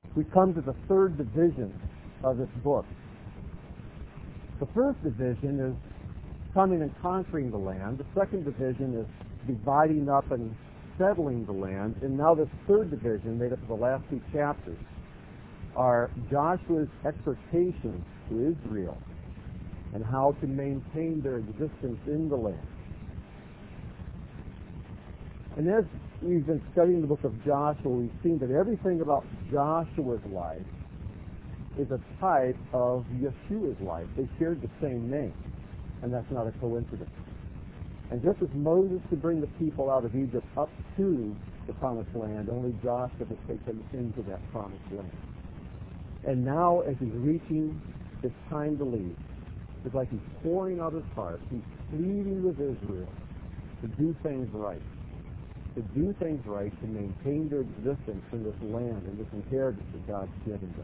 we come to the third division of this book. The first division is coming and conquering the land. The second division is dividing up and settling the land. And now this third division, made up of the last two chapters, are Joshua's exhortations to Israel and how to maintain their existence in the land. And as we've been studying the book of Joshua, we've seen that everything about Joshua's life is a type of Yeshua's life. They shared the same name, and that's not a coincidence. And just as Moses could bring the people out of Egypt up to the promised land, only Joshua could take them into that promised land. And now, as he's reaching his time to leave, it's like he's pouring out his heart. He's pleading with Israel to do things right. To do things right, to maintain their existence in this land and this inheritance that God's given them.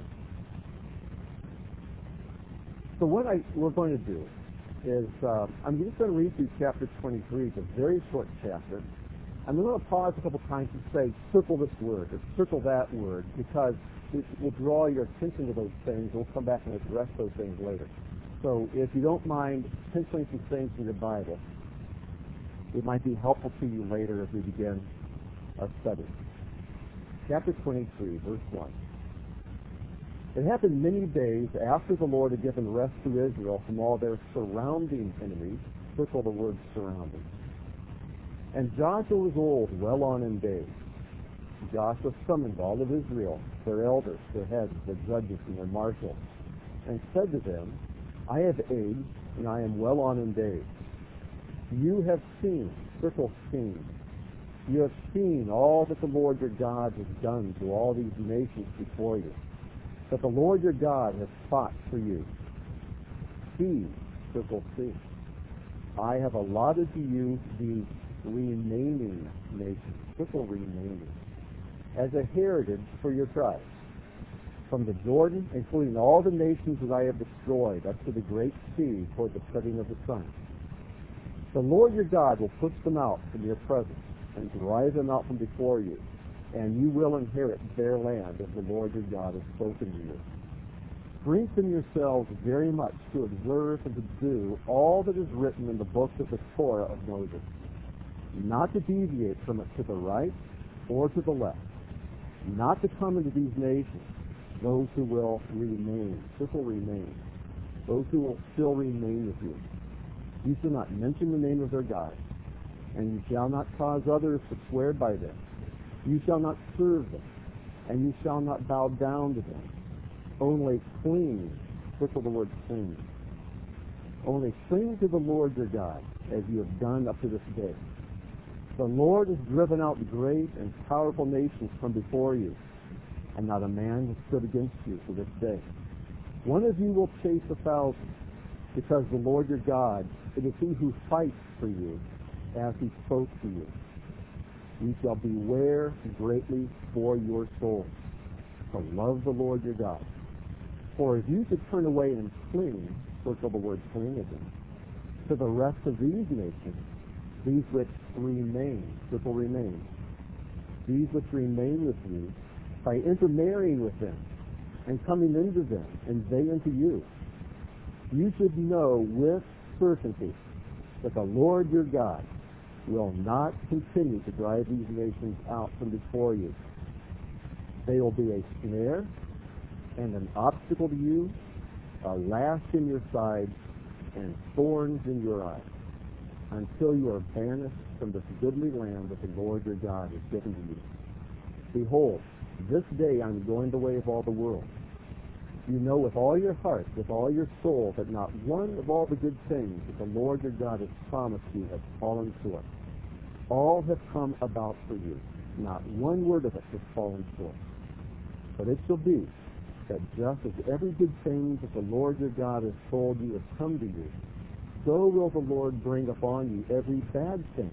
So what we're going to do is, I'm just going to read through chapter 23. It's a very short chapter. I'm going to pause a couple times and say, circle this word, or circle that word, because it will draw your attention to those things. We'll come back and address those things later. So if you don't mind penciling some things in your Bible, it might be helpful to you later as we begin our study. Chapter 23, verse 1. It happened many days after the Lord had given rest to Israel from all their surrounding enemies. Circle the word surrounding. And Joshua was old, well on in days. Joshua summoned all of Israel, their elders, their heads, their judges, and their marshals, and said to them, I have aged, and I am well on in days. You have seen, circle seen, you have seen all that the Lord your God has done to all these nations before you, that the Lord your God has fought for you. See, circle see, I have allotted to you the remaining nations, circle remaining, as a heritage for your tribes, from the Jordan, including all the nations that I have destroyed, up to the great sea toward the setting of the sun. The Lord your God will push them out from your presence and drive them out from before you, and you will inherit their land as the Lord your God has spoken to you. Strengthen yourselves very much to observe and to do all that is written in the book of the Torah of Moses, not to deviate from it to the right or to the left, not to come into these nations, those who will remain, circle remain, those who will still remain with you. You shall not mention the name of their God, and you shall not cause others to swear by them. You shall not serve them, and you shall not bow down to them. Only cling, circle the word cling. Only cling to the Lord your God, as you have done up to this day. The Lord has driven out great and powerful nations from before you, and not a man has stood against you to this day. One of you will chase 1,000, because the Lord your God, it is he who fights for you, as he spoke to you. You shall beware greatly for your souls, to love the Lord your God. For if you should turn away and cling, circle the word cling again, to the rest of these nations, these which remain, circle remain, these which remain with you, by intermarrying with them, and coming into them, and they into you, you should know with certainty that the Lord your God will not continue to drive these nations out from before you. They will be a snare and an obstacle to you, a lash in your side, and thorns in your eyes, until you are banished from this goodly land that the Lord your God has given to you. Behold, this day I am going the way of all the world. You know with all your heart, with all your soul, that not one of all the good things that the Lord your God has promised you has fallen short. All have come about for you. Not one word of it has fallen short. But it shall be that just as every good thing that the Lord your God has told you has come to you, so will the Lord bring upon you every bad thing,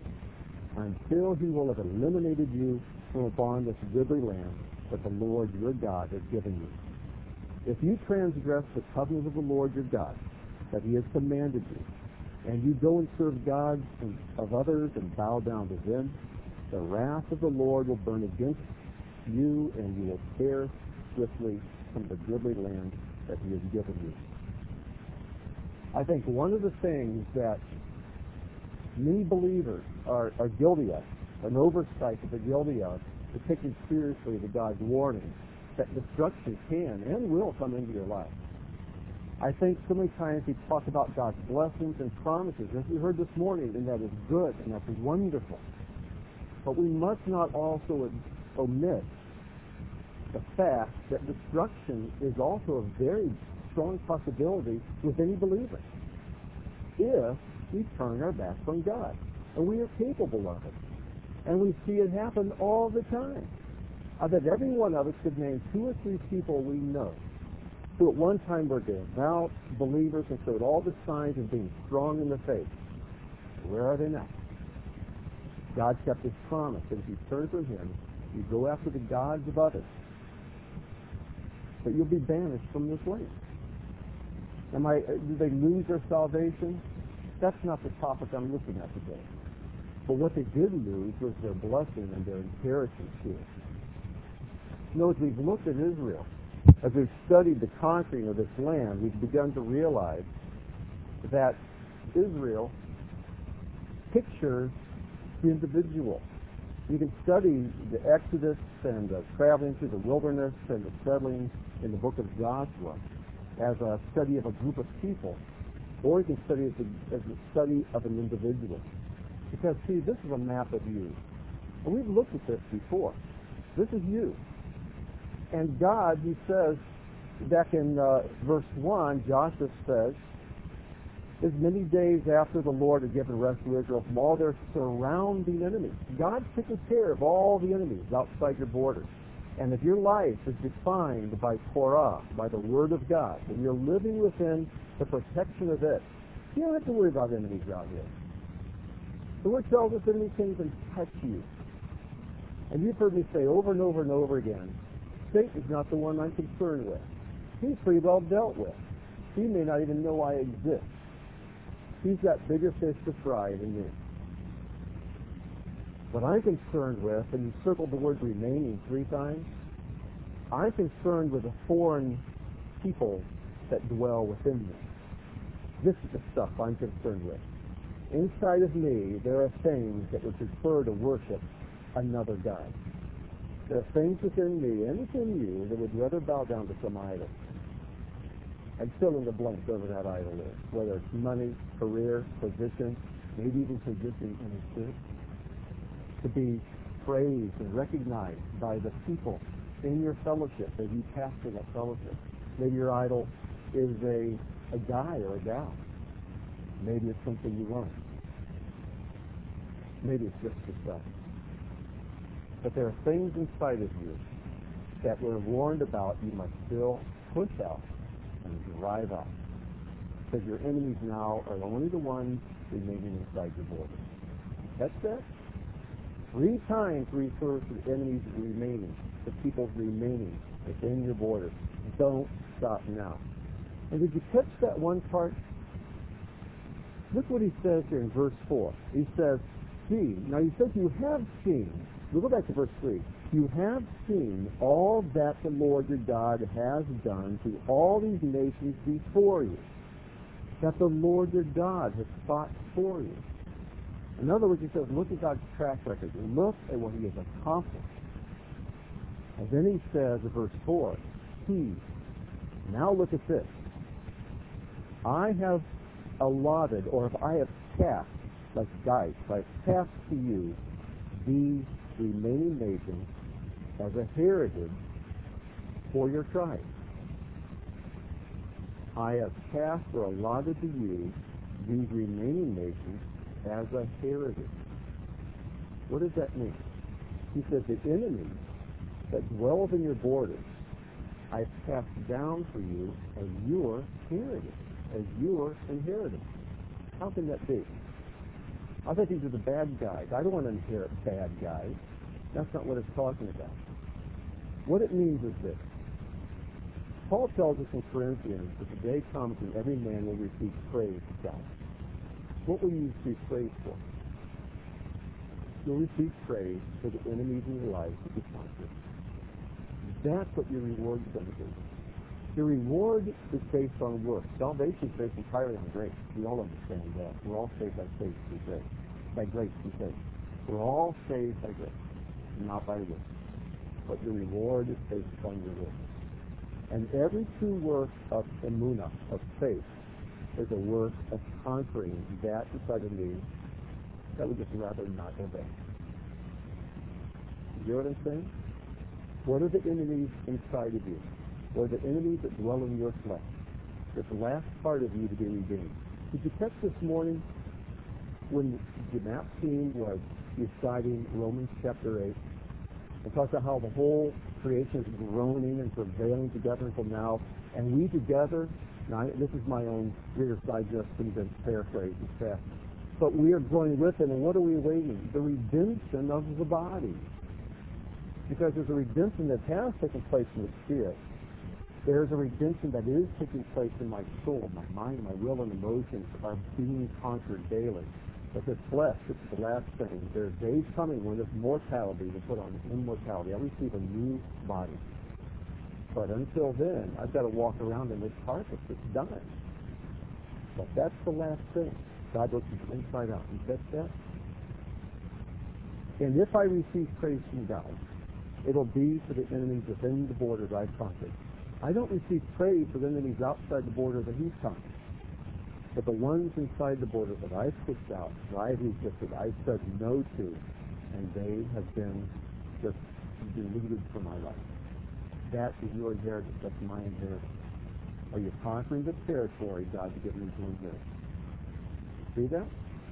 until he will have eliminated you from upon this goodly land that the Lord your God has given you. If you transgress the covenant of the Lord your God that he has commanded you, and you go and serve gods of others and bow down to them, the wrath of the Lord will burn against you, and you will perish swiftly from the goodly land that he has given you. I think one of the things that many believers are guilty of, an oversight that they're guilty of, is taking seriously the God's warning that destruction can and will come into your life. I think so many times we talk about God's blessings and promises, as we heard this morning, and that is good and that's wonderful. But we must not also omit the fact that destruction is also a very strong possibility with any believer if we turn our backs on God. And we are capable of it. And we see it happen all the time. I bet every one of us could name 2 or 3 people we know who at one time were devout believers and showed all the signs of being strong in the faith. Where are they now? God kept his promise that if you turn from him, you go after the gods of others, that you'll be banished from this land. Do they lose their salvation? That's not the topic I'm looking at today. But what they did lose was their blessing and their inheritance here. You know, as we've looked at Israel, as we've studied the conquering of this land, we've begun to realize that Israel pictures the individual. You can study the Exodus and traveling through the wilderness and the settling in the book of Joshua as a study of a group of people, or you can study it as a study of an individual. Because, see, this is a map of you. And we've looked at this before. This is you. And God, he says, back in verse 1, Joshua says, as many days after the Lord had given rest to Israel from all their surrounding enemies. God's taking care of all the enemies outside your borders. And if your life is defined by Torah, by the Word of God, and you're living within the protection of it, you don't have to worry about enemies out here. The Word tells us enemies can't even touch you. And you've heard me say over and over and over again, Satan's not the one I'm concerned with. He's pretty well dealt with. He may not even know I exist. He's got bigger fish to fry than me. What I'm concerned with, and you circled the word remaining 3 times, I'm concerned with the foreign people that dwell within me. This is the stuff I'm concerned with. Inside of me, there are things that would prefer to worship another God. There are things within me and within you that would rather bow down to some idol. And fill in the blank whatever that idol is, whether it's money, career, position, maybe even position in the church. To be praised and recognized by the people in your fellowship as you pastor that fellowship. Maybe your idol is a guy or a gal. Maybe it's something you want. Maybe it's just yourself. But there are things inside of you that we're warned about you must still push out and drive out. Because your enemies now are only the ones remaining inside your borders. That's it. 3 times refers to the enemies remaining, the people remaining within your borders. Don't stop now. And did you catch that one part? Look what he says here in verse 4. He says, see, now he says you have seen. We'll go back to verse 3. You have seen all that the Lord your God has done to all these nations before you. That the Lord your God has fought for you. In other words, he says, look at God's track record. Look at what he has accomplished. And then he says in verse 4, now look at this. I have allotted, or if I have cast, like dice, I've cast to you these remaining nations as a heritage for your tribe. I have cast or allotted to you these remaining nations as a heritage. What does that mean? He says the enemies that dwell within your borders I've passed down for you as your heritage, as your inheritance. How can that be? I think these are the bad guys. I don't want to inherit bad guys. That's not what it's talking about. What it means is this. Paul tells us in Corinthians that the day comes when every man will receive praise to God. What will you receive praise for? You'll receive praise for the enemies in your life that you conquered. That's what your reward is going to be. Your reward is based on work. Salvation is based entirely on grace. We all understand that. We're all saved by faith through grace. By grace through faith. We're all saved by grace, not by works. But your reward is based on your work. And every true work of emunah, of faith, is a work of conquering that inside of me that we just rather not obey. You hear what I'm saying? What are the enemies inside of you? What are the enemies that dwell in your flesh? This last part of you to be redeemed. Did you catch this morning when the map team was reciting Romans chapter 8 and talked about how the whole creation is groaning and travailing together until now, and we together, now this is my own Reader's Digest condensed paraphrase, it's fast, but we are growing with it, and what are we awaiting? The redemption of the body. Because there's a redemption that has taken place in the spirit. There's a redemption that is taking place in my soul, my mind, my will, and emotions are being conquered daily. But this flesh, this is the last thing. There are days coming when this mortality will put on immortality. I receive a new body. But until then, I've got to walk around in this carcass that's dying. But that's the last thing. God looks inside out. You catch that? And if I receive praise from God, it'll be for the enemies within the borders I've conquered. I don't receive praise for the enemies outside the border that He's conquered. But the ones inside the border that I've pushed out, that I've resisted, I've said no to, and they have been just deleted from my life. That is your inheritance. That's my inheritance. Are you conquering the territory God's given you to inherit? See that?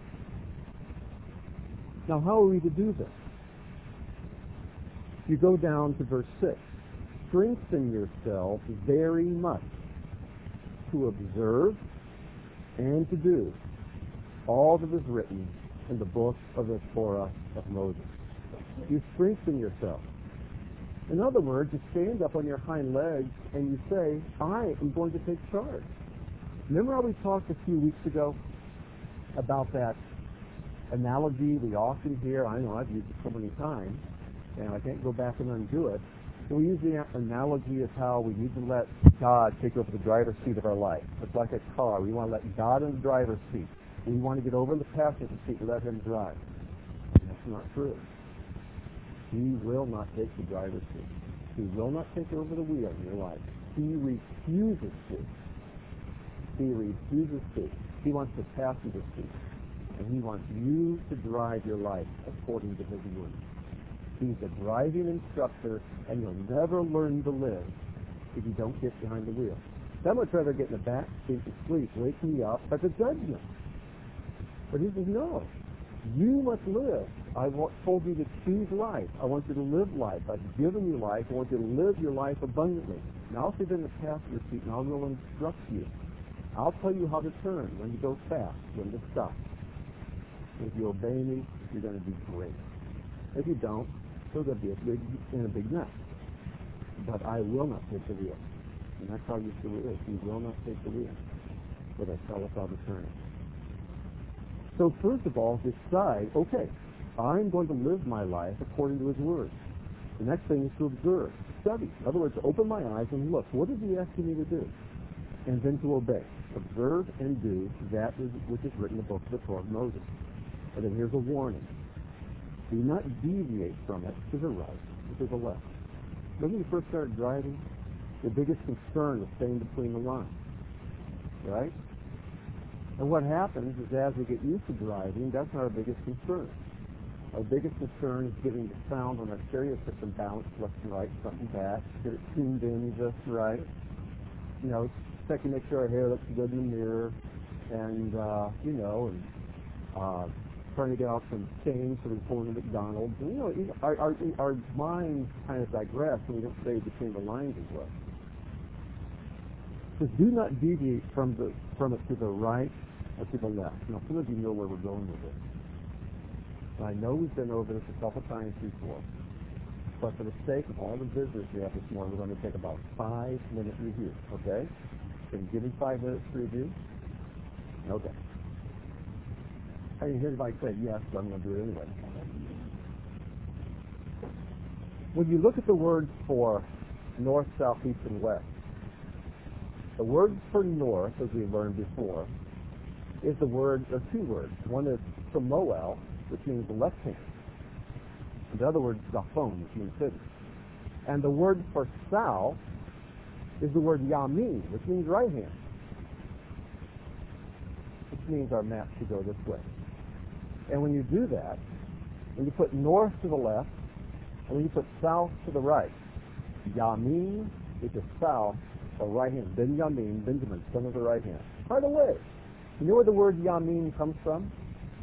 Now, how are we to do this? You go down to verse 6. Strengthen yourselves very much to observe and to do all that is written in the book of the Torah of Moses. You strengthen yourself. In other words, you stand up on your hind legs and you say, I am going to take charge. Remember how we talked a few weeks ago about that analogy we often hear? I know I've used it so many times, and I can't go back and undo it. So we use the analogy of how we need to let God take over the driver's seat of our life. It's like a car. We want to let God in the driver's seat. We want to get over in the passenger seat and let Him drive. That's not true. He will not take the driver's seat. He will not take over the wheel in your life. He refuses to. He refuses to. He wants the passenger seat. And He wants you to drive your life according to His word. He's a driving instructor, and you'll never learn to live if you don't get behind the wheel. I'd much rather get in the back seat and sleep, wake me up at the judgment. But He says, no, you must live. I told you to choose life. I want you to live life. I've given you life. I want you to live your life abundantly. Now I'll sit in the passenger seat, and I will instruct you. I'll tell you how to turn, when to go fast, when to stop. If you obey me, you're going to do great. If you don't, you're going to be in a big mess. But I will not take the wheel. And that's how you see it is. He will not take the wheel. But I tell us how to turn it. So first of all, decide, okay, I'm going to live my life according to His word. The next thing is to observe, study. In other words, open my eyes and look. What is He asking me to do? And then to obey. Observe and do that which is written in the book of the Torah of Moses. And then here's a warning. Do not deviate from it to the right or to the left. When you first started driving, the biggest concern was staying between the lines. Right? And what happens is as we get used to driving, that's not our biggest concern. Our biggest concern is getting the sound on our stereo system balanced left and right, front and back, get it tuned in just right. You know, checking to make sure our hair looks good in the mirror, and trying to get out some change so we pull into McDonald's. And, our minds kind of digress and we don't stay between the lines as well. So do not deviate from it to the right or to the left. Now, some of you know where we're going with this. And I know we've been over this a couple times before. But for the sake of all the visitors we have this morning, we're going to take about 5-minute review, okay? Can you give me 5 minutes to review? Okay. I didn't hear anybody say yes, but I'm going to do it anyway. When you look at the word for north, south, east, and west. The word for north, as we learned before, is the word, or two words. One is Samoel, which means left hand. And the other word is Zaphon, which means hidden. And the word for south is the word Yamin, which means right hand. Which means our map should go this way. And when you do that, when you put north to the left, and when you put south to the right, Yamin, which is south, or right hand. Benjamin, son of the right hand. By the way, you know where the word Yamin comes from?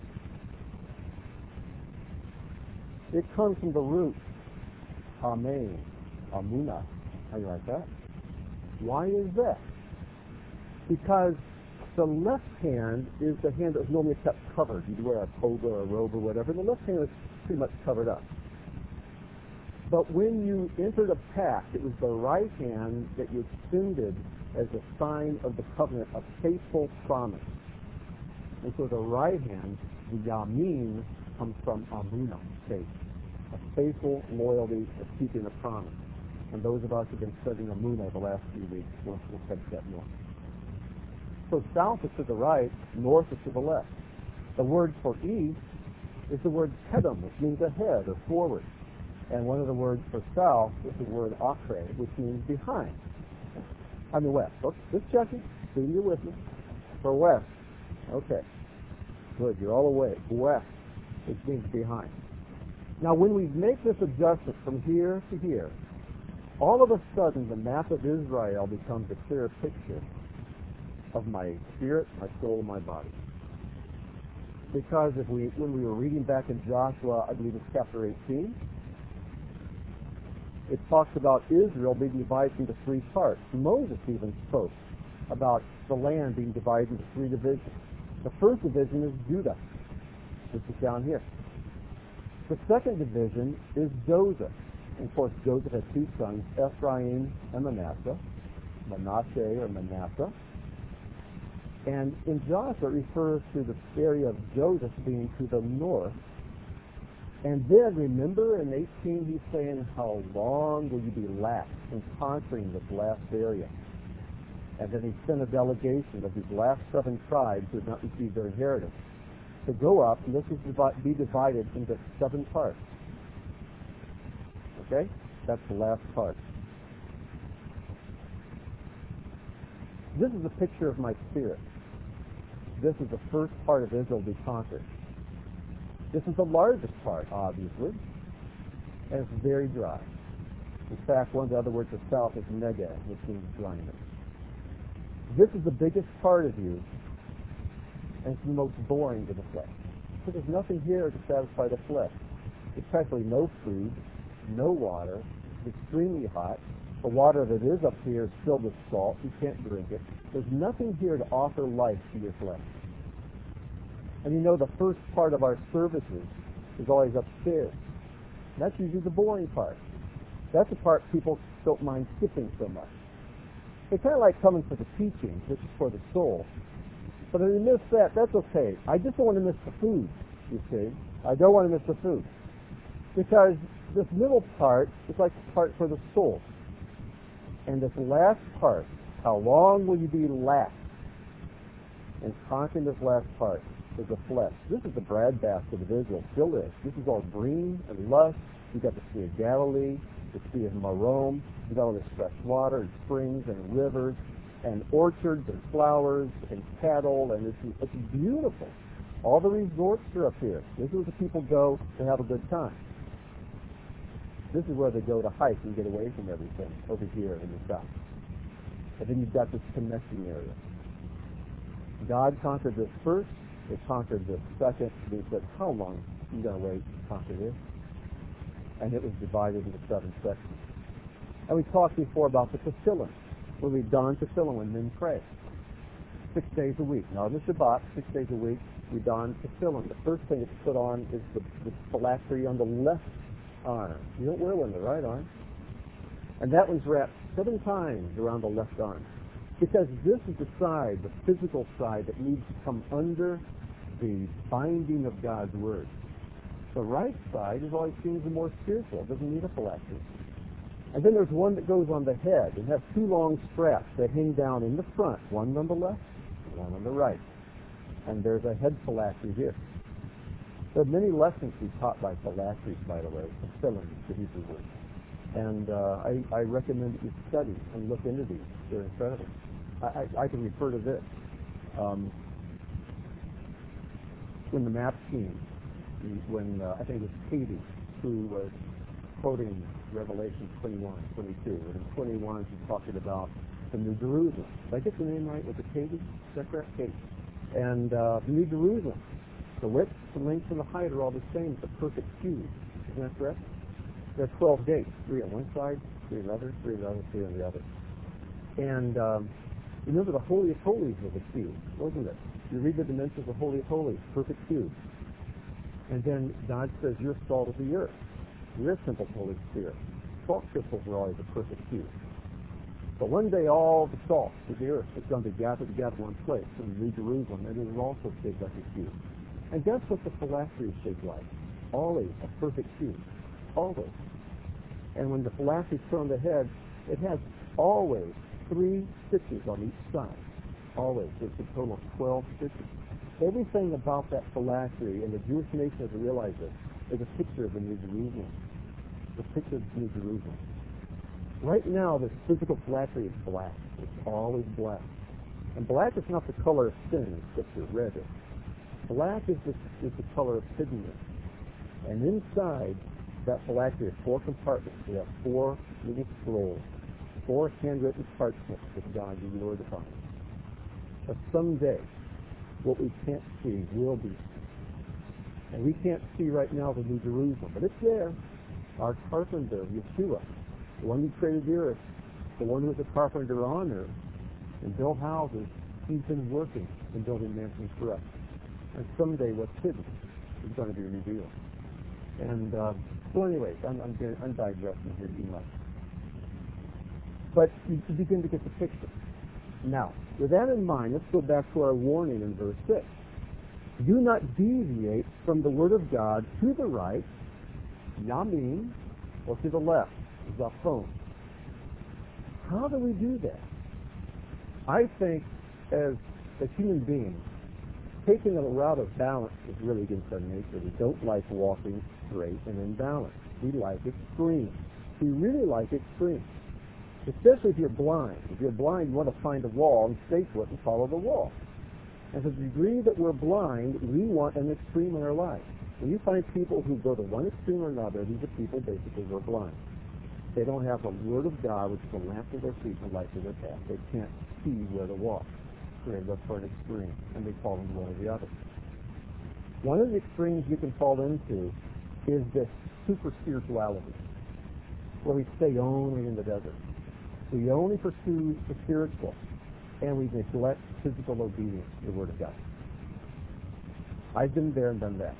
It comes from the root Amen, Amuna. How do you write that? Why is that? Because the left hand is the hand that was normally kept covered. You'd wear a toga or a robe or whatever, and the left hand was pretty much covered up. But when you entered a pact, it was the right hand that you extended as a sign of the covenant, a faithful promise. And so the right hand, the Yamin, comes from Amuna, faith. A faithful loyalty of keeping a promise. And those of us who have been studying Amuna the last few weeks will catch that more. So south is to the right, north is to the left. The word for east is the word kedem, which means ahead or forward. And one of the words for south is the word akre, which means behind. I mean west. So just checking. See you're with me. For west. Okay. Good. You're all awake. West, which means behind. Now when we make this adjustment from here to here, all of a sudden the map of Israel becomes a clear picture of my spirit, my soul, and my body. Because when we were reading back in Joshua, I believe it's chapter 18, it talks about Israel being divided into three parts. Moses even spoke about the land being divided into three divisions. The first division is Judah. This is down here. The second division is Joseph. And of course, Joseph had two sons, Ephraim and Manasseh. Manasseh or Manasseh. And in Joshua, it refers to the area of Joseph being to the north. And then, remember, in 18, he's saying, how long will you be lax in conquering this last area? And then he sent a delegation of these last 7 tribes who had not received their inheritance to go up, and this was be divided into 7 parts. Okay? That's the last part. This is a picture of my spirit. This is the first part of Israel to be conquered. This is the largest part, obviously, and it's very dry. In fact, one of the other words for south is Negev, which means dryness. This is the biggest part of you, and it's the most boring to the flesh. So there's nothing here to satisfy the flesh. There's practically no food, no water. It's extremely hot. The water that is up here is filled with salt. You can't drink it. There's nothing here to offer life to your flesh. And you know the first part of our services is always upstairs. And that's usually the boring part. That's the part people don't mind skipping so much. They kind of like coming for the teaching, which is for the soul. But if you miss that, that's okay. I just don't want to miss the food, you see. I don't want to miss the food. Because this middle part is like the part for the soul. And this last part, how long will you be lax in conquering this last part, is the flesh. This is the breadbasket of Israel, still is. This is all green and lush. You've got the Sea of Galilee, the Sea of Merom. You've got all this fresh water and springs and rivers and orchards and flowers and cattle, and it's beautiful. All the resorts are up here. This is where the people go to have a good time. This is where they go to hike and get away from everything over here in the south. And then you've got this connecting area. God conquered this first. They conquered this second. They said, how long are you going to wait to conquer this? And it was divided into 7 sections. And we talked before about the tefillin, where we don tefillin when men pray. 6 days a week. Now, on the Shabbat, 6 days a week, we don tefillin. The first thing that's put on is the phylactery on the left arm. You don't wear one on the right arm. And that one's wrapped 7 times around the left arm. Because this is the side, the physical side, that needs to come under the binding of God's Word. The right side is always seen as the more spiritual. It doesn't need a phylactery. And then there's one that goes on the head and has two long straps that hang down in the front, one on the left, one on the right. And there's a head phylactery here. There are many lessons we taught by phylacteries, by the way, Tefillin, the Hebrew word. And I recommend that you study and look into these. They're incredible. I can refer to this. When the map team, when I think it was Katie who was quoting Revelation 21, 22, and in 21 she's talking about the New Jerusalem. Did I get the name right? Was it Katie? Is that correct? Katie. And the New Jerusalem, the width, the length, and the height are all the same. It's a perfect cube. Isn't that correct? There are 12 gates, 3 on one side, 3 on the other, 3 on the other, 3 on the other. And remember, the Holy of Holies was a cube, wasn't it? You read the dimensions of the Holy of Holies, perfect cube. And then God says, you're salt of the earth. You're a simple Holy Spirit. Salt crystals were always a perfect cube. But one day all the salt of the earth is going to be gathered together in one place in New Jerusalem, and it is also shaped like a cube. And guess what the phylactery is shaped like? Always a perfect cube. Always. And when the phylactery is put on the head, it has always 3 stitches on each side. Always. It's a total of 12 stitches. Everything about that phylactery, and the Jewish nation has realized this, is a picture of the New Jerusalem. The picture of the New Jerusalem. Right now, this physical phylactery is black. It's always black. And black is not the color of sin in Scripture, red is. Black is the color of hiddenness. And inside that phylactery are 4 compartments. We have 4 little scrolls, 4 handwritten parchments that God you Lord upon. But someday, what we can't see will be seen. And we can't see right now the New Jerusalem, but it's there. Our carpenter, Yeshua, the one who created the earth, the one who was a carpenter on earth, and built houses, he's been working and building mansions for us. And someday what's hidden is going to be revealed. And so anyways, I'm digressing here too much. But you begin to get the picture. Now, with that in mind, let's go back to our warning in verse 6. Do not deviate from the word of God to the right, yamin, or to the left, zafon. How do we do that? I think as human beings, taking a route of balance is really against our nature. We don't like walking straight and in balance. We like extremes. We really like extremes. Especially if you're blind. If you're blind, you want to find a wall and stay put and follow the wall. And to the degree that we're blind, we want an extreme in our life. When you find people who go to one extreme or another, these are people basically who are blind. They don't have the Word of God, which is a lamp to their feet and a light to their path. They can't see where to walk. So they look for an extreme, and they fall into one or the other. One of the extremes you can fall into is this super spirituality, where we stay only in the desert. We only pursue the spiritual, and we neglect physical obedience to the Word of God. I've been there and done that.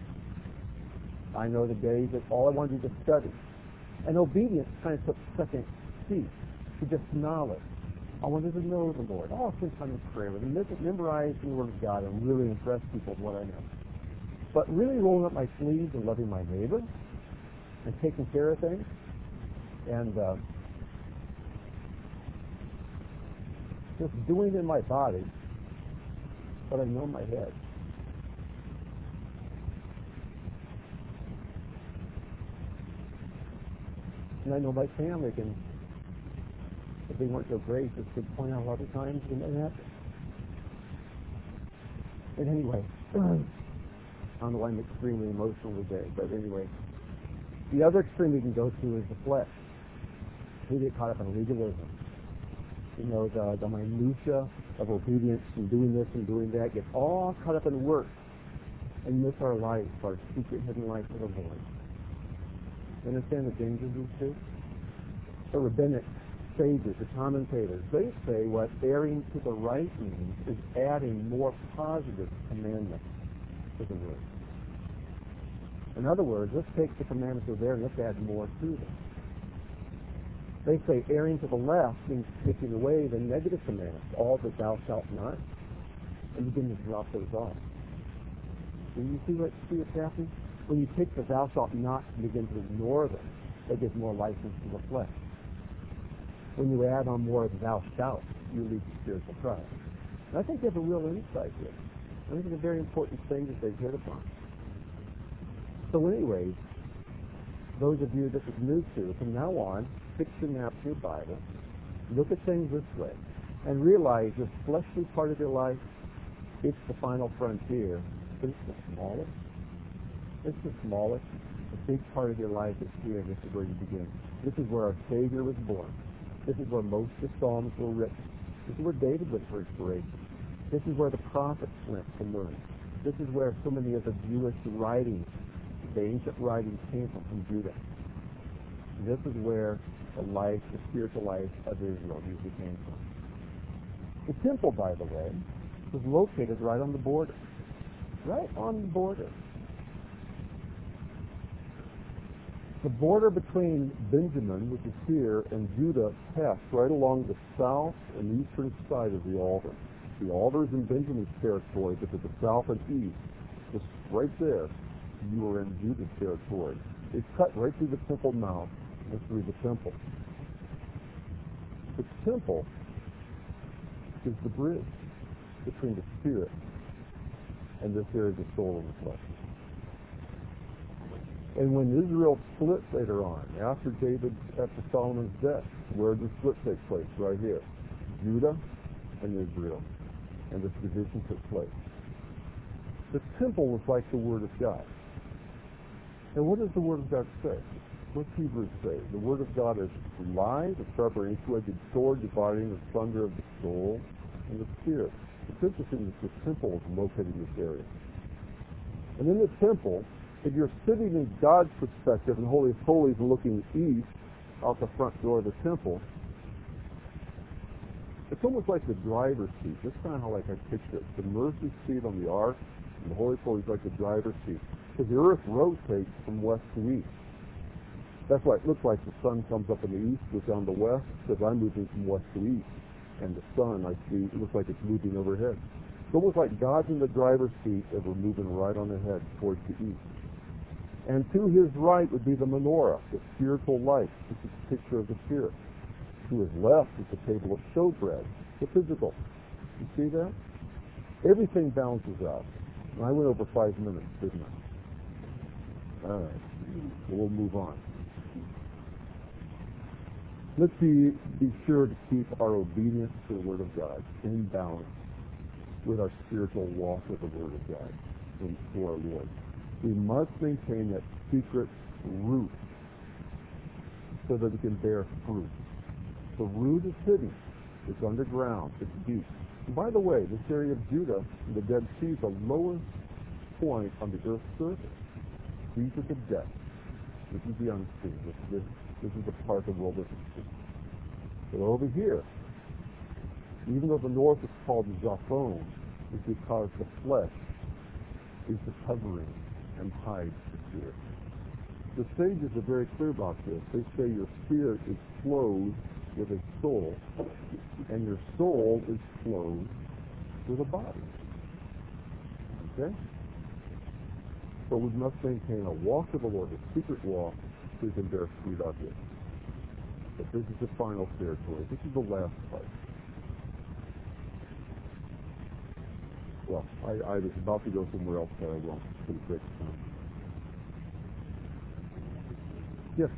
I know the days that all I wanted to do was study. And obedience kind of took second seat to just knowledge. I wanted to know the Lord. Oh, spend time in prayer with Him, memorize the Word of God, and really impress people with what I know. But really rolling up my sleeves and loving my neighbor and taking care of things and just doing in my body what I know in my head. And I know my family can, if they weren't so gracious, could point out other times when that happened. And anyway, I don't know why I'm extremely emotional today, but anyway, the other extreme we can go to is the flesh. We get caught up in legalism. You know, the minutia of obedience and doing this and doing that, get all caught up in work and miss our life, our secret hidden life with the Lord. You understand the dangers of these two? The rabbinic sages, the commentators, they say what erring to the right means is adding more positive commandments to the Word. In other words, let's take the commandments that are there and let's add more to them. They say erring to the left means taking away the negative commandments, all that thou shalt not, and begin to drop those off. Do you see what's happening? When you take the thou shalt not and begin to ignore them, they give more license to the flesh. when you add on more of thou shalt, you lead to spiritual pride. And I think they have a real insight here. I think it's a very important thing that they've hit upon. So anyway, those of you this is new to, from now on, fix your map to your Bible, look at things this way, and realize this fleshly part of your life, it's the final frontier, but it's the smallest. It's the smallest. The big part of your life is here. This is where you begin. This is where our Savior was born. This is where most of the Psalms were written. This is where David went for inspiration. This is where the prophets went to learn. This is where so many of the Jewish writings, the ancient writings, came from Judah. This is where the life, the spiritual life of Israel usually came from. The temple, by the way, was located right on the border. Right on the border. The border between Benjamin, which is here, and Judah passed right along the south and eastern side of the altar. The altar is in Benjamin's territory, but to the south and east, just right there, you were in Judah's territory. It cut right through the Temple Mount and through the temple. The temple is the bridge between the spirit and this area of the soul and the flesh. And when Israel split later on, after Solomon's death, where did the split take place? Right here. Judah and Israel. And this division took place. The temple was like the Word of God. And what does the Word of God say? What's Hebrews say? The Word of God is alive, a sharper two-edged sword dividing the thunder of the soul and the spirit. It's interesting that the temple is located in this area. And in the temple, if you're sitting in God's perspective in Holy of Holies and looking east out the front door of the temple, it's almost like the driver's seat. That's kind of how I picture it. The mercy seat on the ark, and the Holy of Holies like the driver's seat. Because the earth rotates from west to east. That's why it looks like the sun comes up in the east, goes down the west, because I'm moving from west to east. And the sun, I see, it looks like it's moving overhead. It's almost like God's in the driver's seat and we're moving right on ahead towards the east. And to his right would be the menorah, the spiritual light. This is a picture of the spirit. To his left is the table of showbread, the physical. You see that? Everything balances out. And I went over 5 minutes, didn't I? All right. We'll move on. Let's be sure to keep our obedience to the Word of God in balance with our spiritual walk with the Word of God and for our Lord. We must maintain that secret root so that we can bear fruit. The root is hidden. It's underground. It's deep. And by the way, this area of Judah, the Dead Sea, is the lowest point on the earth's surface. These are the depths. This is the unseen. This is the part of the world that's seen. But over here, even though the north is called Zaphon, it's because the flesh is the covering and hides the spirit. The sages are very clear about this. They say your spirit is clothed with a soul, and your soul is clothed with a body. Okay? So we must maintain a walk with the Lord, a secret walk, so we can bear fruit of it. But this is the final territory. This is the last part. Well, I was about to go somewhere else, but I won't. For the sake of time. Yes.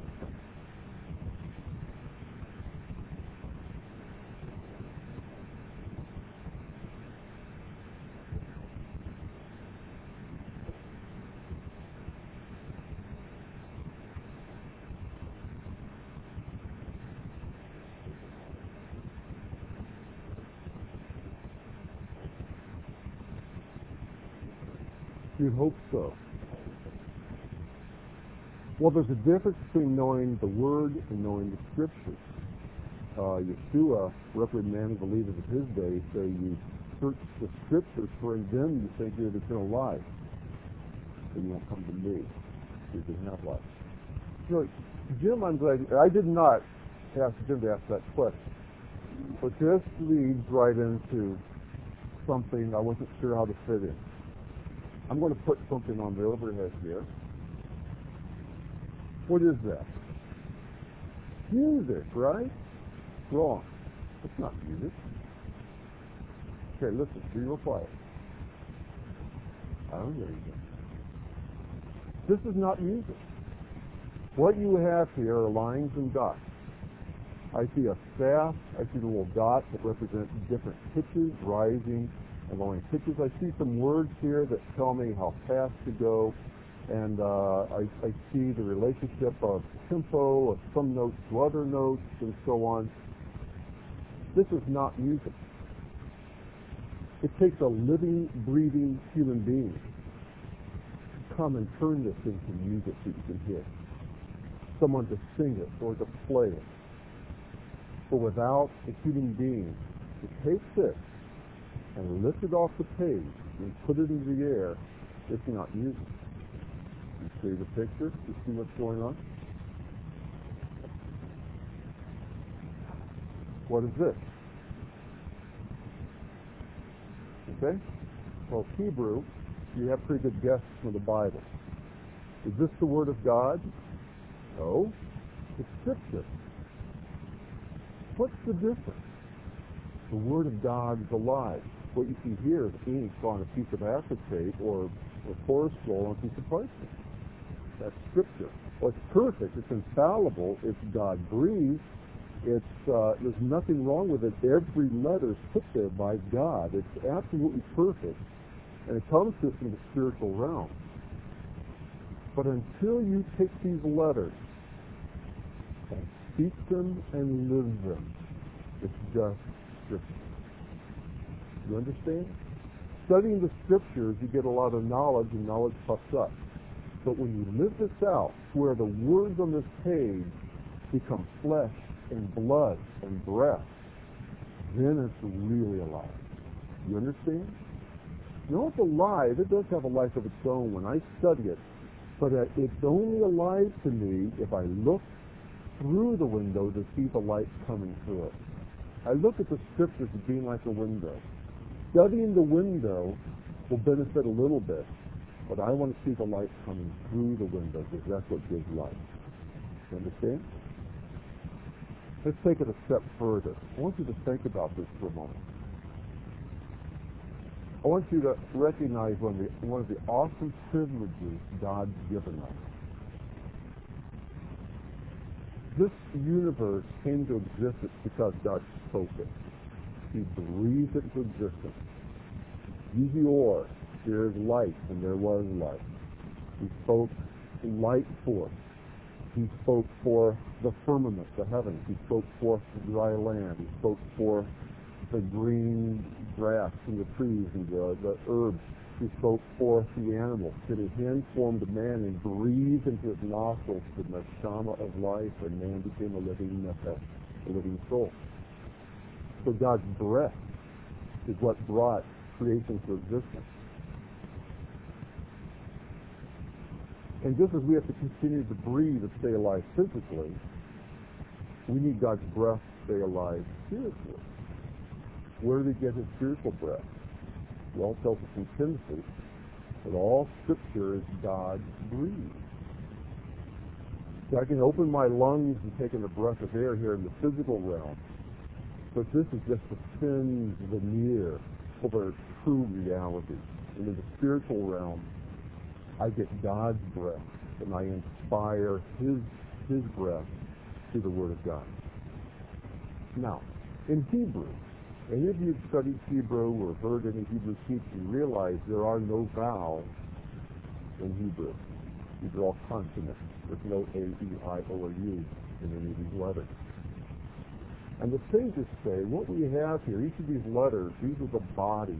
You'd hope so. Well, there's a difference between knowing the Word and knowing the Scriptures. Yeshua, reprimanding the leaders of his day, say you search the Scriptures, for in them you think you have eternal life. Then you won't come to me. You can have life. You know, Jim, I'm glad I did not ask Jim to ask that question. But this leads right into something I wasn't sure how to fit in. I'm going to put something on the overhead here. What is that? Music, right? wrong. It's not music. Okay, listen, be real quiet. I don't hear you. This is not music. What you have here are lines and dots. I see a staff. I see the little dots that represent different pitches, rising and lowering pitches. I see some words here that tell me how fast to go. And I see the relationship of tempo of some notes to other notes and so on. This is not music. It takes a living, breathing human being to come and turn this into music that you can hear. Someone to sing it or to play it. But without a human being to take this and lift it off the page and put it into the air, it's not music. You see the picture? You see what's going on? What is this? Okay? Well, Hebrew, you have pretty good guesses from the Bible. Is this the Word of God? No. It's Scripture. What's the difference? The Word of God is alive. What you see here is ink on a piece of acetate or a forest scroll on a piece of parchment. That's Scripture. Well, it's perfect. It's infallible. It's God-breathed. There's nothing wrong with it. Every letter is put there by God. It's absolutely perfect. And it comes to us in the spiritual realm. But until you take these letters and speak them and live them, it's just Scripture. You understand? Studying the Scriptures, you get a lot of knowledge, and knowledge puffs up. But when you live this out, where the words on this page become flesh and blood and breath, then it's really alive. You understand? You know, it's alive. It does have a life of its own when I study it. But it's only alive to me if I look through the window to see the light coming through it. I look at the Scriptures as being like a window. Studying the window will benefit a little bit, but I want to see the light coming through the window because that's what gives life. You understand? Let's take it a step further. I want you to think about this for a moment. I want you to recognize one of the awesome privileges God's given us. This universe came to existence because God spoke it. He breathed it into existence. Yihor, there is light, and there was light. He spoke light forth. He spoke for the firmament, the heavens. He spoke forth the dry land. He spoke forth the green grass and the trees and the herbs. He spoke forth the animals. His hand formed man and breathed into his nostrils the neshama of life, and man became a living nefesh, a living soul. So God's breath is what brought creation to existence. And just as we have to continue to breathe and stay alive physically, we need God's breath to stay alive spiritually. Where did he get his spiritual breath? Well, it tells us in Timothy that all Scripture is God-breathed. So I can open my lungs and take in a breath of air here in the physical realm, but this is just a thin veneer over true reality. And in the spiritual realm, I get God's breath, and I inspire his breath through the Word of God. Now, in Hebrew, any of you who've studied Hebrew or heard any Hebrew teaching realize there are no vowels in Hebrew. These are all consonants. There's no A, E, I, O, or U in any of these letters. And the thing to say, what we have here, each of these letters, these are the bodies.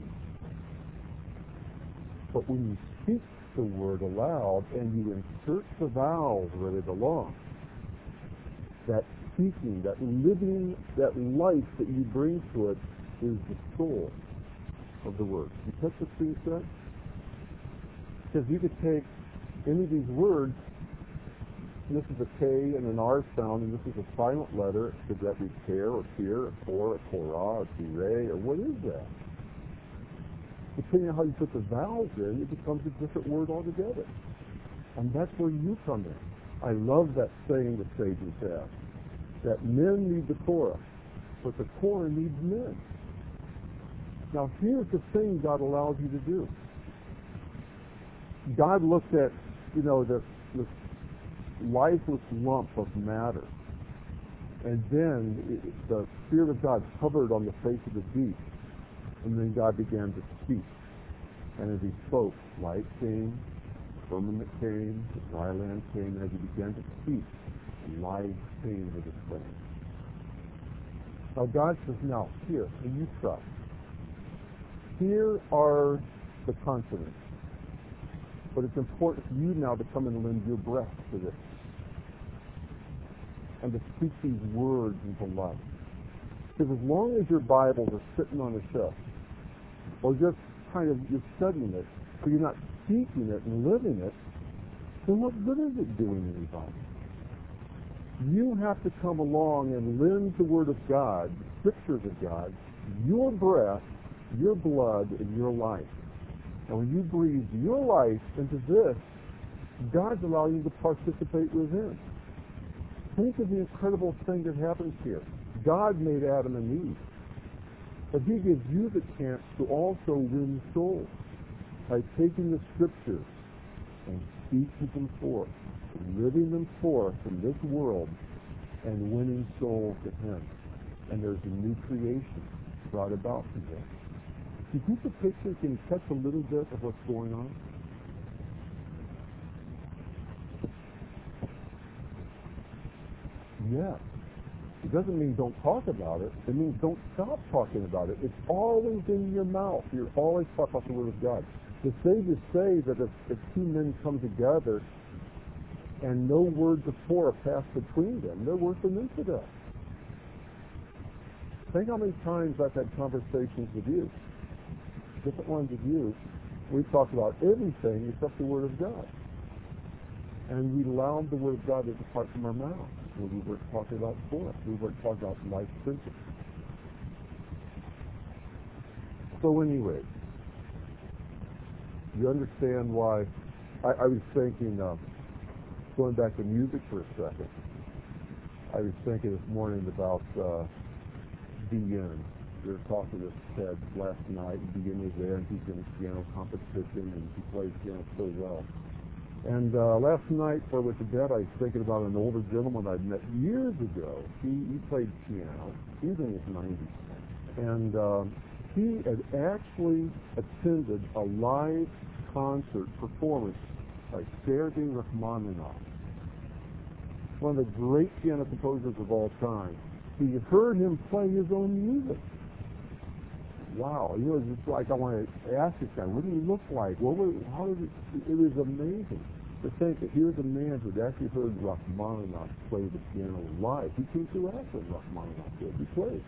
But when you speak the word aloud and you insert the vowels where they belong, that speaking, that living, that life that you bring to it is the soul of the word. You catch what's being said? Because you could take any of these words, and this is a K and an R sound, and this is a silent letter. Could that be care or fear, or tor, or korah, or tireh, or what is that? Depending on how you put the vowels in, it becomes a different word altogether. And that's where you come in. I love that saying the sages have, that men need the Torah, but the Torah needs men. Now here's the thing God allows you to do. God looked at, this lifeless lump of matter, and then the Spirit of God hovered on the face of the deep, and then God began to speak. And as he spoke, light came, firmament came, the dry land came, and as he began to speak, life came into this thing. Now God says, now, here, and you trust. Here are the consonants. But it's important for you now to come and lend your breath to this. And to speak these words into life. Because as long as your Bibles are sitting on a shelf, or just kind of you're studying it, but you're not speaking it and living it, then what good is it doing anybody? You have to come along and lend the Word of God, the Scriptures of God, your breath, your blood, and your life. And when you breathe your life into this, God's allowing you to participate with Him. Think of the incredible thing that happens here. God made Adam and Eve. But He gives you the chance to also win souls by taking the Scriptures and speaking them forth, living them forth in this world, and winning souls to Him. And there's a new creation brought about from Him. If you get the picture, can you catch a little bit of what's going on? Yes. It doesn't mean don't talk about it. It means don't stop talking about it. It's always in your mouth. You're always talking about the Word of God. The sages say that if two men come together and no words of Torah pass between them, they're worse than infidels. Think how many times I've had conversations with you, different ones of you. We talked about everything except the Word of God. And we allowed the Word of God to depart from our mouth. We weren't talking about Torah. We weren't talking about life principles. So anyway, you understand why I was thinking, going back to music for a second, I was thinking this morning about BN. We were talking to Ted last night, and BN was there, and he's in a piano competition, and he plays piano so well. And last night, before I went to bed, I was thinking about an older gentleman I'd met years ago. He played piano. He was in his 90s. And he had actually attended a live concert performance by Sergei Rachmaninoff, one of the great piano composers of all time. He heard him play his own music. Wow, it's just like I want to ask this guy, what did he look like? It was amazing to think that here's a man who had actually heard Rachmaninoff play the piano live. He came to ask what Rachmaninoff did. He played.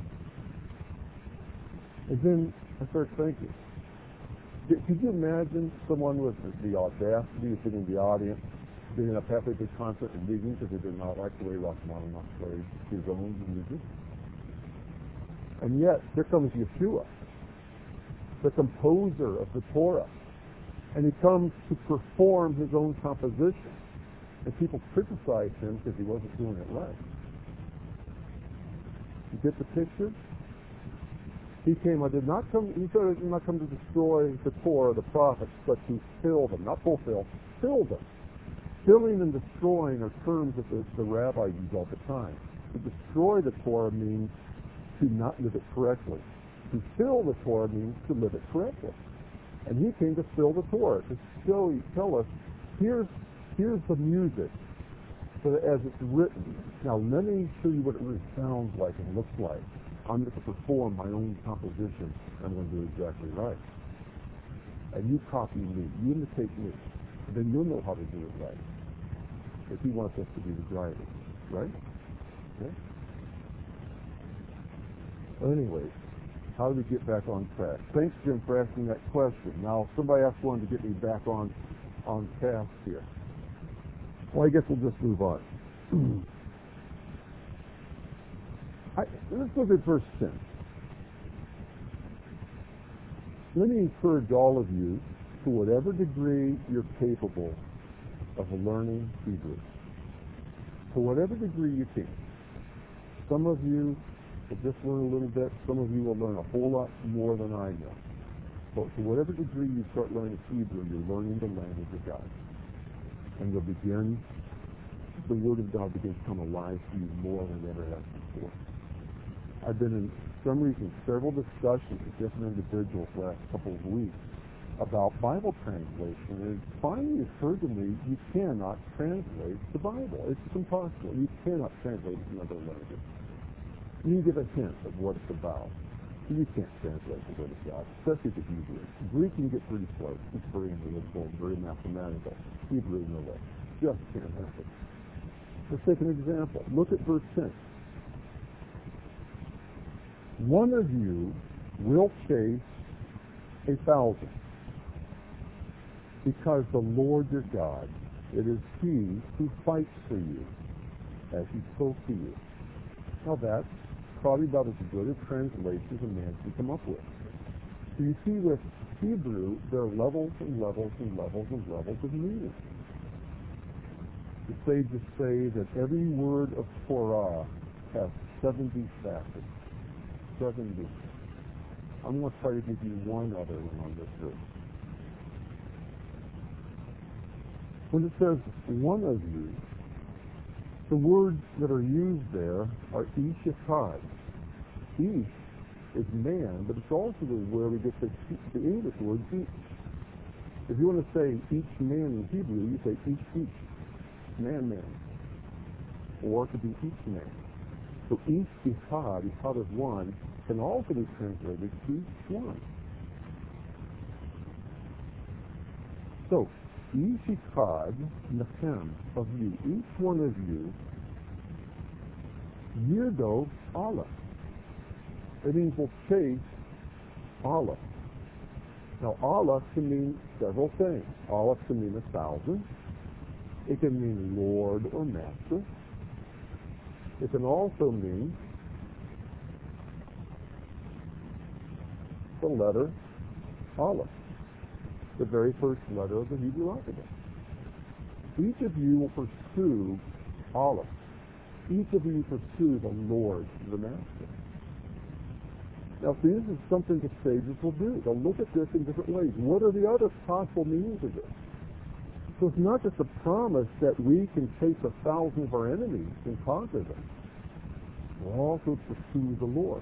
And then I started thinking, could you imagine someone with the audacity of sitting in the audience, being up halfway through the concert and leaving because they did not like the way Rachmaninoff played his own music? And yet, here comes Yeshua, the composer of the Torah. And he comes to perform his own composition. And people criticize him because he wasn't doing it right. You get the picture? He said, I did not come to destroy the Torah, the prophets, but to fill them, not fulfill, fill them. Filling and destroying are terms that the rabbis use all the time. To destroy the Torah means to not live it correctly. To fill the Torah means to live it correctly. And he came to fill the Torah, to tell us, here's the music, so that as it's written. Now let me show you what it really sounds like and looks like. I'm going to perform my own composition. I'm going to do it exactly right. And you copy me, you imitate me, then you'll know how to do it right. If he wants us to be the drivers, right? Okay? Well, anyways, how do we get back on track? Thanks, Jim, for asking that question. Now, somebody else wanted to get me back on task here. Well, I guess we'll just move on. Let's look at verse 10. Let me encourage all of you, to whatever degree you're capable of learning Hebrew, to whatever degree you can. Some of you will just learn a little bit. Some of you will learn a whole lot more than I know. But to whatever degree you start learning Hebrew, you're learning the language of God. And the Word of God begins to come alive to you more than it ever has before. I've been in some reason several discussions with different individuals the last couple of weeks about Bible translation, and it finally occurred to me you cannot translate the Bible. It's impossible. You cannot translate it in another language. You give a hint of what it's about. You can't translate the Word of God, especially the Hebrew. Greek can get pretty close. It's very analytical, very mathematical. Hebrew, no way. Just can't happen. Let's take an example. Look at verse 10. One of you will chase 1,000, because the Lord your God, it is He who fights for you, as He spoke to you. Now that's probably about as good a translation as a man can come up with. So you see, with Hebrew, there are levels and levels and levels and levels of meaning. The sages say that every word of Torah has 70 facets. 70. I'm going to try to give you one other one on this verse. When it says one of you, the words that are used there are ish echad. Ish is man, but it's also where we get the English word each. If you want to say each man in Hebrew, you say each. Man. Or it could be each man. So each echad is one, can also be translated each one. So, each echad nechem of you, each one of you, yirdo Allah. It means we'll chase Allah. Now, Allah can mean several things. Allah can mean 1,000. It can mean Lord or Master. It can also mean the letter Aleph, the very first letter of the Hebrew alphabet. Each of you will pursue Aleph. Each of you pursue the Lord, the Master. Now, see, this is something the sages will do. They'll look at this in different ways. What are the other possible meanings of this? So it's not just a promise that we can chase 1,000 of our enemies and conquer them. We'll also pursue the Lord.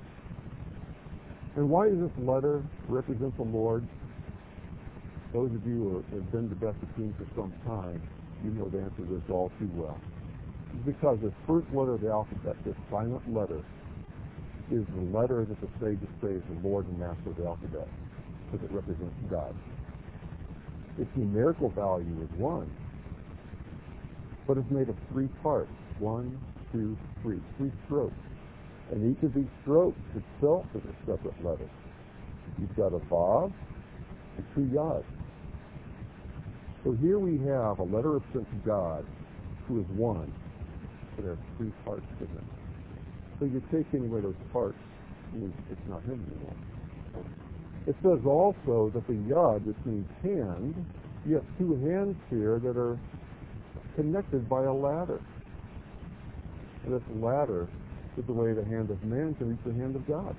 And why does this letter represent the Lord? Those of you who have been to Beth Team for some time, you know the answer to this all too well. It's because the first letter of the alphabet, this silent letter, is the letter that the sages say is the Lord and Master of the alphabet, because it represents God. Its numerical value is 1, but it's made of 3 parts. 1, 2, 3. 3 strokes. And each of these strokes itself is a separate letter. You've got a Vav and 2 Yod. So here we have a letter represents God, who is 1, but there's 3 parts to him. So you take any of those parts, it's not him anymore. It says also that the Yod, which means hand, you have 2 hands here that are connected by a ladder. And this ladder is the way the hand of man can reach the hand of God.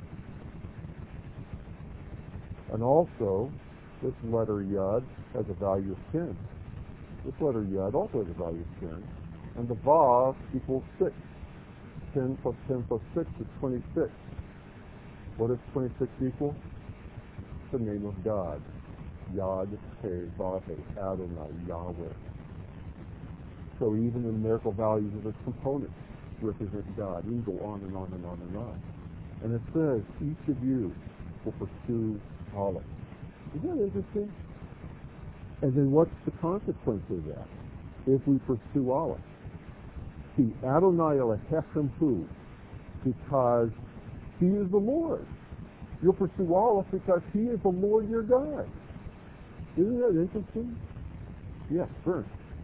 And also, this letter Yod has a value of 10. This letter Yod also has a value of 10. And the Vav equals 6. 10 plus 10 plus 6 is 26. What does 26 equal? The name of God. Yod, He, Vav, Adonai, Yahweh. So even the numerical values of its components represent God. You can go on and on and on and on. And it says, each of you will pursue Allah. Isn't that interesting? And then what's the consequence of that? If we pursue Allah. See, Adonai Elohechem Hu, because He is the Lord. You'll pursue Allah because He is the Lord your God. Isn't that interesting? Yes, sure.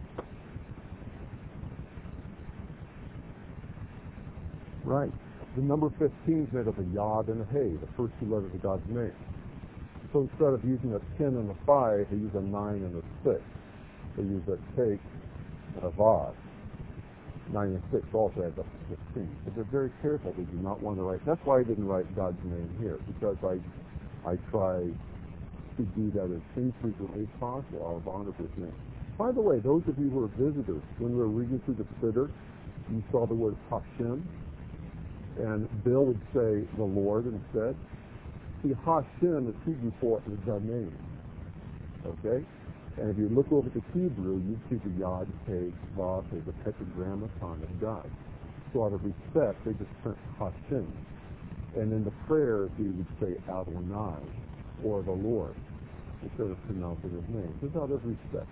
Right. The number 15 is made of a Yod and a Hey, the first 2 letters of God's name. So instead of using a 10 and a 5, they use a 9 and a 6. They use a Take and a Vav. 9 and 6 also adds up to 15. But they're very careful. They do not want to write. That's why I didn't write God's name here, because I try to do that as infrequently as possible out of honor for his name. By the way, those of you who are visitors, when we were reading through the Siddur, you saw the word Hashem, and Bill would say the Lord instead. See, Hashem is Hebrew for the name. Okay? And if you look over to Hebrew, you see the Yod, Kei, Vav, the tetragrammaton of God. So out of respect, they just print Hashem. And in the prayers, you would say Adonai, or the Lord, instead of pronouncing his name. Just out of respect.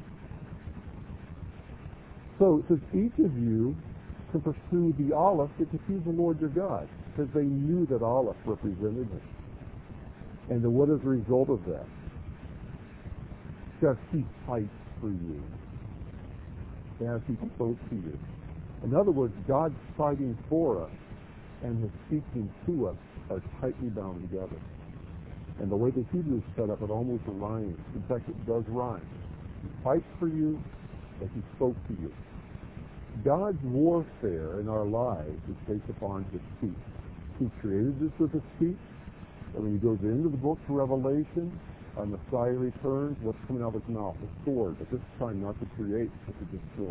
So it says, each of you can pursue the Aleph to pursue the Lord your God, because they knew that Aleph represented him. And then what is the result of that? Because he fights for you as he spoke to you. In other words, God's fighting for us and his speaking to us are tightly bound together. And the way the Hebrew is set up, it almost rhymes. In fact, it does rhyme. He fights for you as he spoke to you. God's warfare in our lives is based upon his speech. He created this with his speech. And when he goes into the book of Revelation, our Messiah returns, what's coming out of his mouth? A sword, but this time not to create, but to destroy.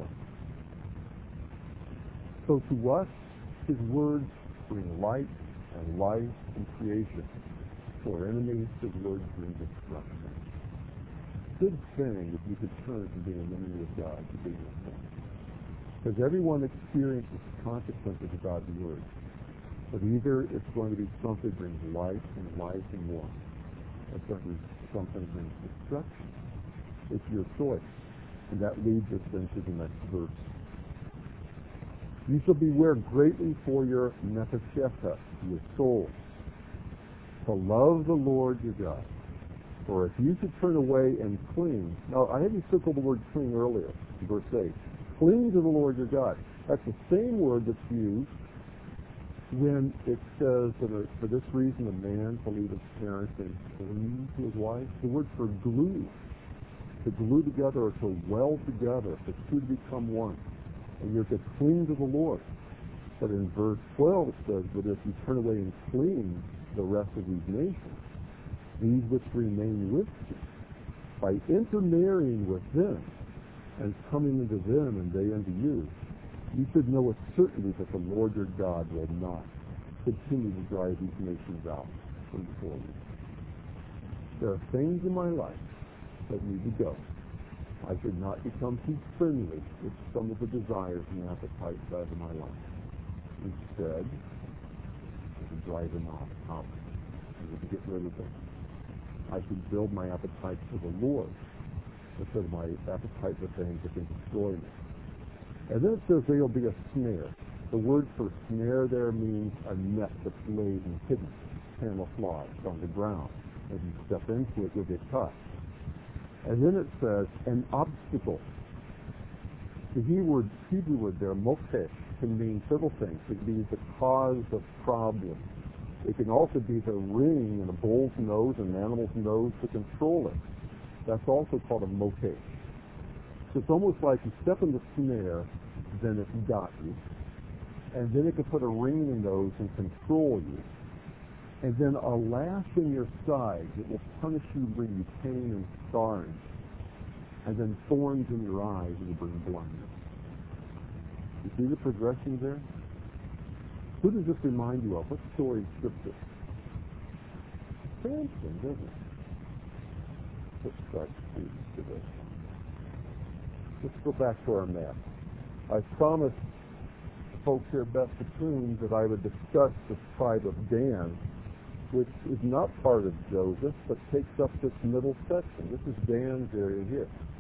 So to us, his words bring light and life and creation. To our enemies, his words bring destruction. Good thing if you could turn from being an enemy of God to being a friend. Because everyone experiences the consequences of God's word. But either it's going to be something that brings life and warmth, or something that brings destruction. It's your choice. And that leads us into the next verse. You shall beware greatly for your nefesheta, your soul, to love the Lord your God. For if you should turn away and cling, now I had you circle the word cling earlier, in verse 8. Cling to the Lord your God. That's the same word that's used when it says that for this reason a man shall leave his parents and cling to his wife. The word for glue, to glue together or to weld together, for two to become one. And you're to cling to the Lord. But in verse 12 it says, but if you turn away and cling to the rest of these nations, these which remain with you, by intermarrying with them and coming into them and they unto you, you should know with certainty that the Lord your God will not continue to drive these nations out from before you. There are things in my life that need to go. I should not become too friendly with some of the desires and appetites out of my life. Instead, I should drive them out. I should get rid of them. I should build my appetite for the Lord instead of my appetite for things that can destroy me. And then it says there will be a snare. The word for snare there means a net that's laid and hidden, camouflaged on the ground. As you step into it, you'll get caught. And then it says an obstacle. The Hebrew word there, mokesh, can mean several things. It means the cause of problems. It can also be the ring in a bull's nose and an animal's nose to control it. That's also called a mokesh. So it's almost like you step in the snare, then it's got you. And then it can put a ring in your nose and control you. And then a lash in your side that will punish you, bring you pain and scarring. And then thorns in your eyes that will bring blindness. You see the progression there? Who does this remind you of? What story in Scripture? Samson, doesn't it? Let's start to this. Let's go back to our map. I promised the folks here at Beth Cocoon that I would discuss the tribe of Dan, which is not part of Joseph, but takes up this middle section. This is Dan's area here.